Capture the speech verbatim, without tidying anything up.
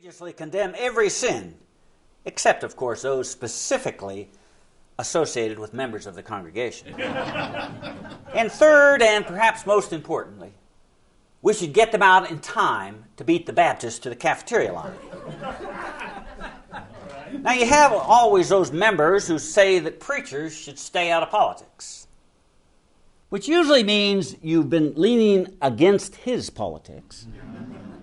Religiously condemn every sin, except, of course, those specifically associated with members of the congregation. And third, and perhaps most importantly, we should get them out in time to beat the Baptists to the cafeteria line. Now, you have always those members who say that preachers should stay out of politics, which usually means you've been leaning against his politics.